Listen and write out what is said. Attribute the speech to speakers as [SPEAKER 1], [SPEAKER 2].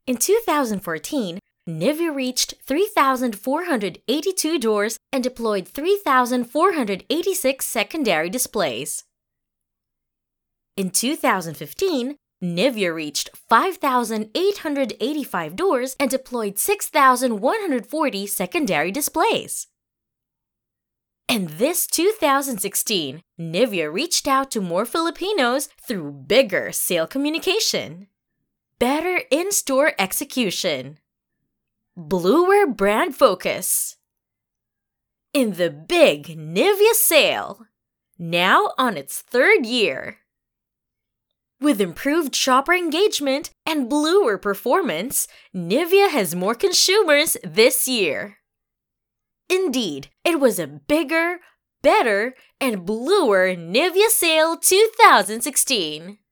[SPEAKER 1] In 2014, Nivea reached 3,482 doors and deployed 3,486 secondary displays. In 2015, Nivea reached 5,885 doors and deployed 6,140 secondary displays. And this 2016, Nivea reached out to more Filipinos through bigger sale communication, better in-store execution, bluer brand focus. In the big Nivea sale, now on its third year. With improved shopper engagement and bluer performance, Nivea has more consumers this year. Indeed, it was a bigger, better, and bluer Nivea sale 2016.